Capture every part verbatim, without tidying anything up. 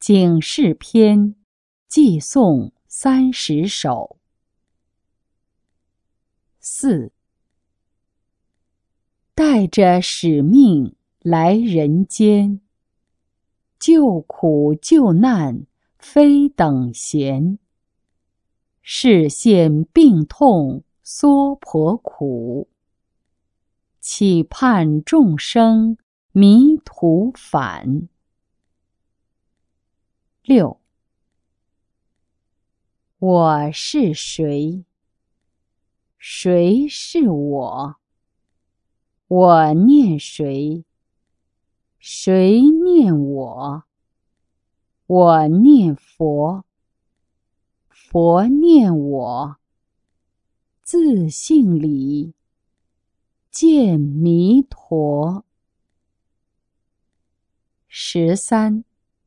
警示篇，寄诵三十首。四，带着使命来人间，救苦救难非等闲。视线病痛娑婆苦，期盼众生迷途返。六，我是谁？谁是我？我念谁？谁念我？我念佛，佛念我。自性里见弥陀。十三，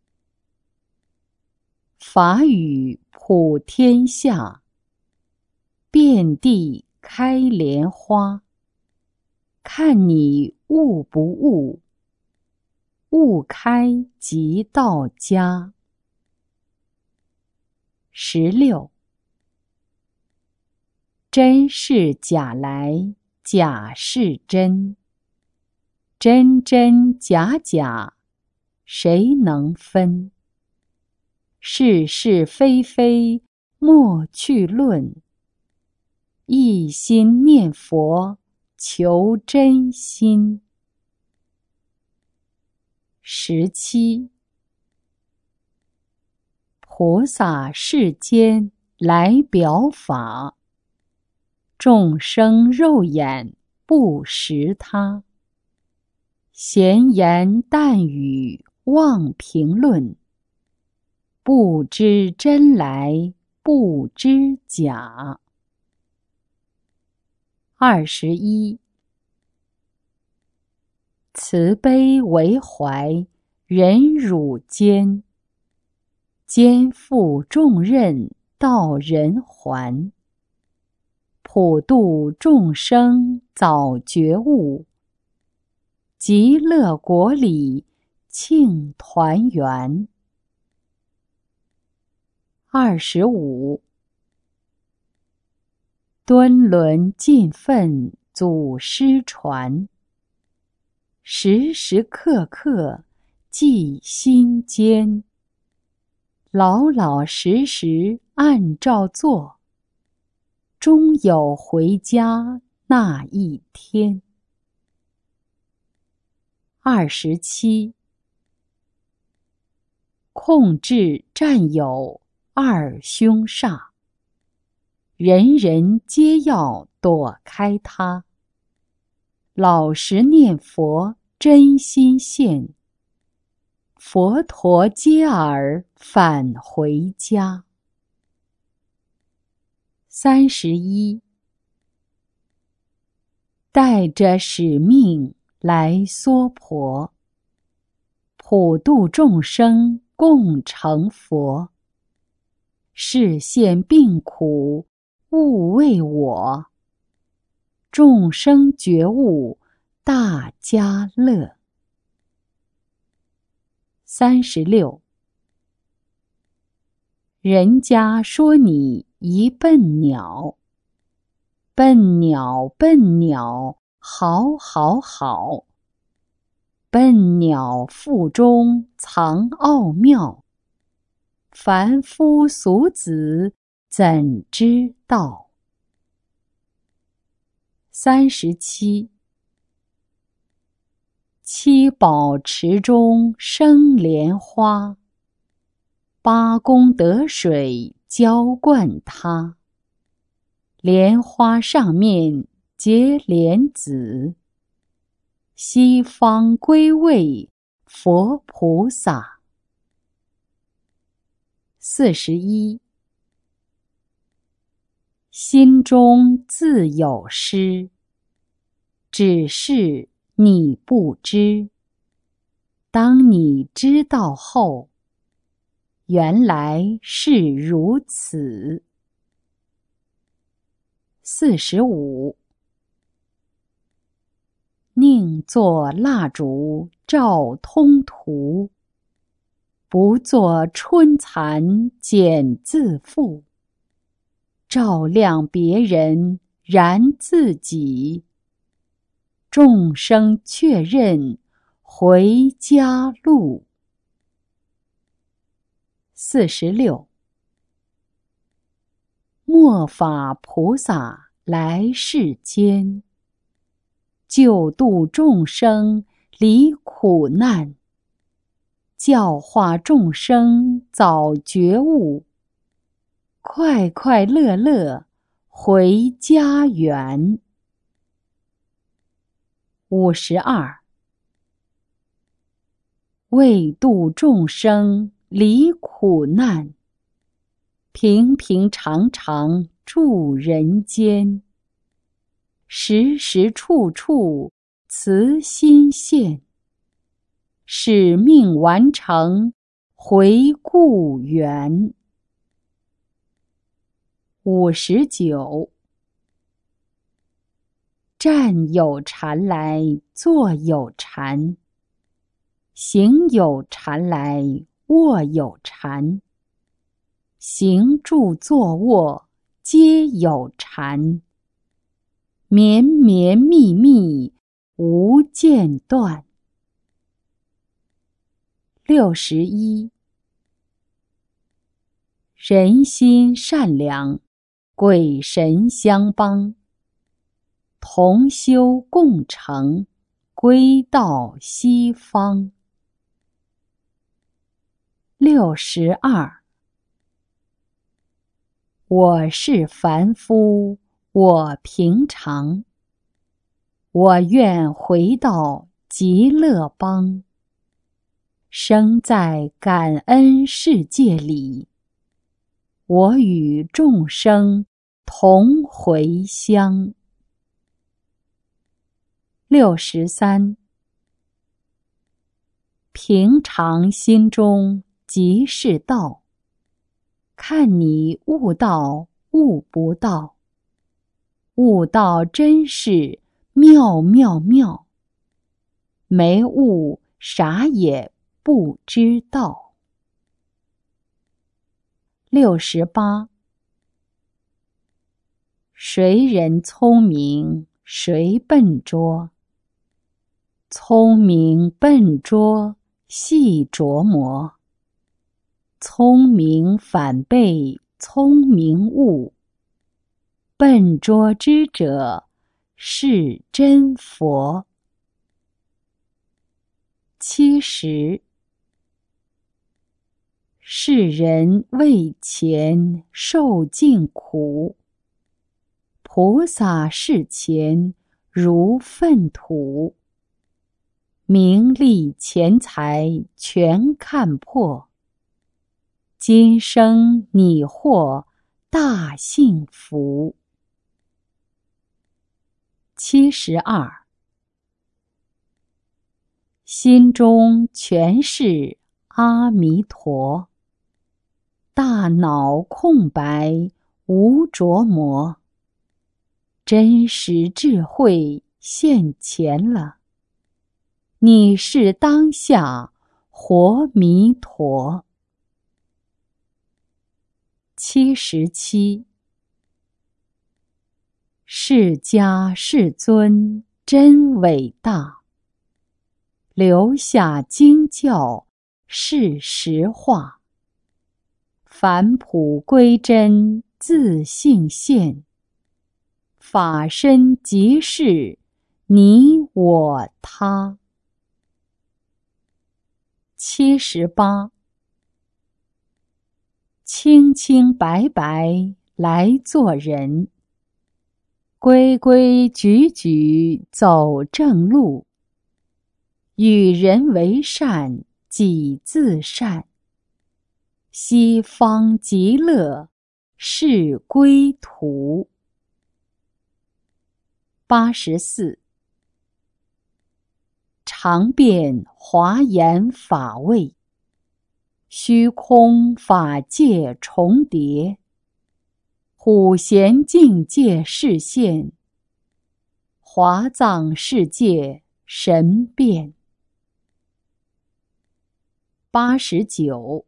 法语普天下，遍地开莲花。看你悟不悟，悟开即到家。十六，真是假来，假是真，真真假假，谁能分？是是非非，莫去论。一心念佛，求真心。十七，菩萨世间来表法，众生肉眼不识他。闲言淡语妄评论，不知真来不知假。二十一，慈悲为怀，忍辱肩，肩负重任到人寰。普度众生早觉悟，极乐国里庆团圆。二十五，敦伦尽奋祖师传，时时刻刻记心间。老老实实按照做，终有回家那一天。二十七，控制占有二凶煞，人人皆要躲开它。老实念佛，真心现，佛陀接尔返回家。三十一，带着使命来娑婆，普度众生共成佛。视线病苦勿为我，众生觉悟大家乐。三十六，人家说你一笨鸟，笨鸟笨鸟好好好，笨鸟腹中藏奥妙，凡夫俗子怎知道？三十七，七宝池中生莲花，八功德水浇灌它。莲花上面结莲子，西方归位佛菩萨。四十一，心中自有诗，只是你不知。当你知道后，原来是如此。四十五，宁做蜡烛照通途， 不作春蚕茧自缚，照亮别人燃自己。众生确认回家路。四十六。末法菩萨来世间，救度众生离苦难，教化众生早觉悟，快快乐乐回家园。五十二。为度众生离苦难，平平常常住人间，时时处处慈心现，使命完成回故园。五十九。站有禅来坐有禅，行有禅来卧有禅，行住坐卧皆有禅，绵绵密密无间断。六十一。人心善良，鬼神相帮，同修共成，归到西方。六十二。我是凡夫，我平常，我愿回到极乐邦，生在感恩世界里，我与众生同回乡。六十三。平常心中即是道，看你悟道悟不到，悟道真是妙妙妙，没悟啥也不知道。六十八。谁人聪明谁笨拙，聪明笨拙细琢磨，聪明反被聪明误，笨拙之者是真佛。七十。世人为钱受尽苦，菩萨视钱如粪土，名利钱财全看破，今生你获大幸福。七十二。心中全是阿弥陀，大脑空白无着魔，真实智慧现前了，你是当下活弥陀。七十七。释迦世尊真伟大，留下经教是实话，返璞归真自性现，法身即是你我他。七十八。清清白白来做人，规规矩矩走正路，与人为善己自善，西方极乐是归途。八十四。常遍华严法位，虚空法界重叠，普贤境界示现，华藏世界神变。 八十九。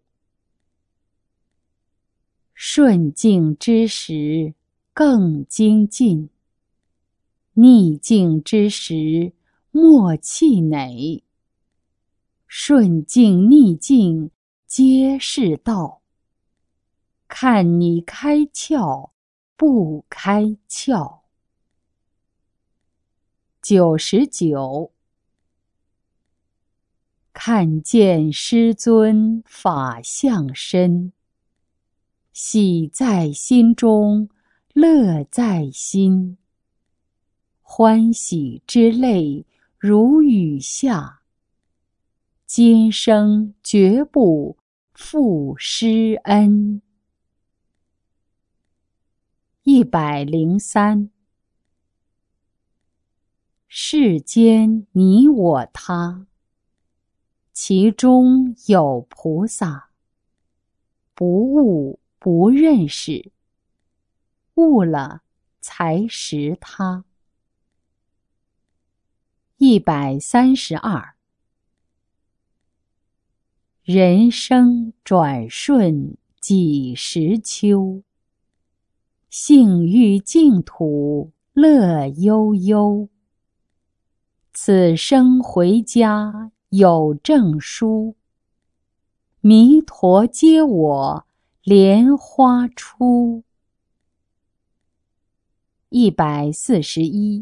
顺境之时更精进，逆境之时莫气馁。顺境逆境皆是道，看你开窍不开窍。九十九。看见师尊法相身，喜在心中，乐在心。欢喜之泪如雨下，今生绝不负师恩。一百零三。世间你我他，其中有菩萨，不悟不认识，悟了才识他。一百三十二。人生转瞬几时秋，性欲净土乐悠悠。此生回家有证书，弥陀接我莲花出。一百四十一。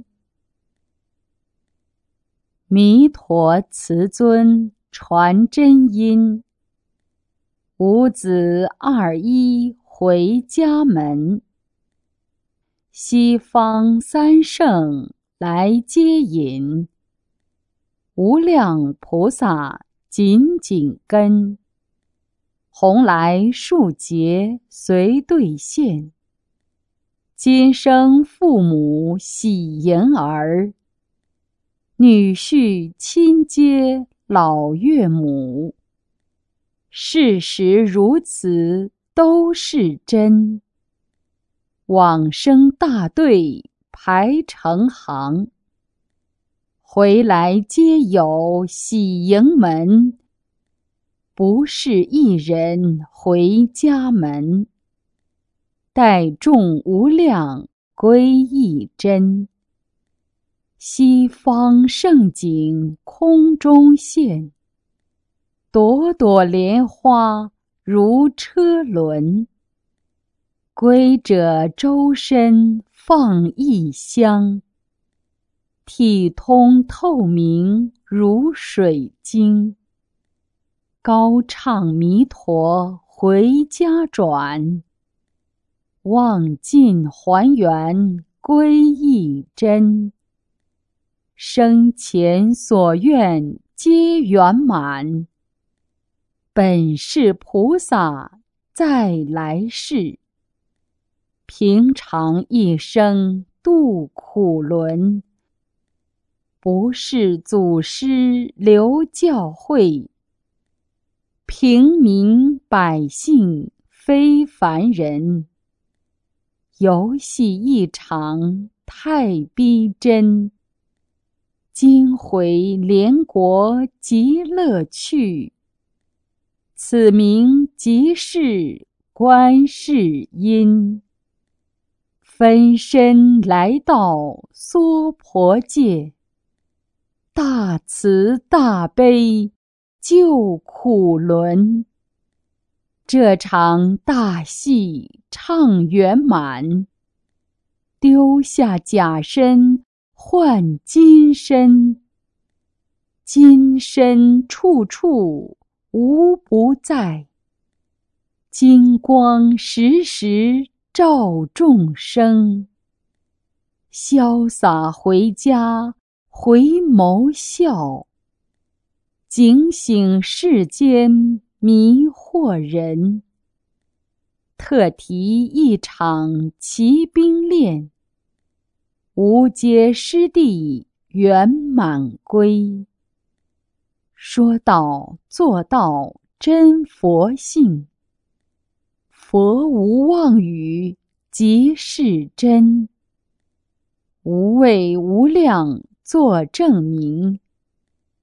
弥陀慈尊传真音，五子二一回家门。西方三圣来接引，无量菩萨紧紧跟。红来数劫随兑现，今生父母喜迎儿。女婿亲接老岳母，事实如此都是真。往生大队排成行，回来皆有喜迎门。不是一人回家门，待众无量归一真。西方盛景空中现，朵朵莲花如车轮。归者周身放异香，体通透明如水晶。高唱弥陀回家转，望尽还原归一真。生前所愿皆圆满，本是菩萨再来世。平常一生度苦轮，不是祖师留教诲。平民百姓非凡人，游戏一场太逼真。今回莲国极乐趣，此名即是观世音。分身来到娑婆界，大慈大悲救苦轮。这场大戏唱圆满，丢下假身换金身。金身处处无不在，金光时时照众生。潇洒回家回眸笑，警醒世间迷惑人。特提一场奇兵练，无阶师弟圆满归。说到做到真佛性，佛无妄语即是真。无畏无量作证明，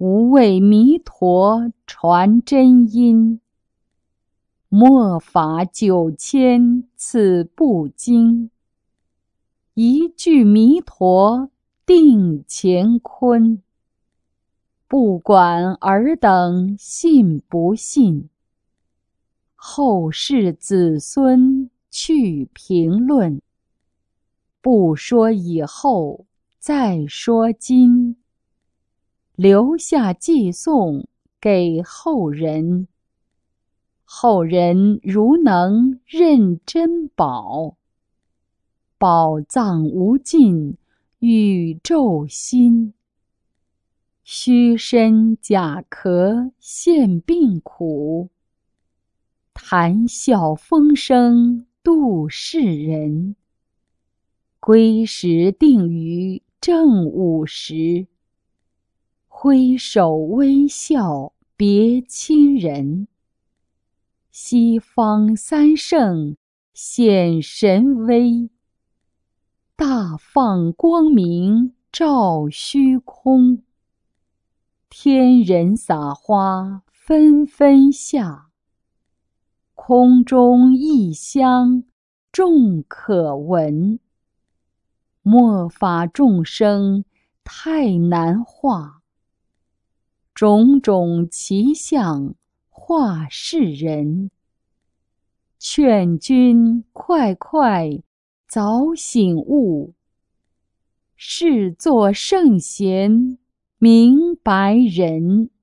无畏弥陀传真音。末法九千此不经，一句弥陀定乾坤。不管尔等信不信，后世子孙去评论。不说以后，再说今，留下寄送给后人。后人如能认珍宝，宝藏无尽，宇宙心。虚身假壳现病苦，谈笑风生度世人。归时定于正午时，挥手微笑别亲人。西方三圣显神威，大放光明照虚空。天人撒花纷纷下，空中异香众可闻。末法众生太难化，种种奇相化世人。劝君快快早醒悟，是作圣贤明白人。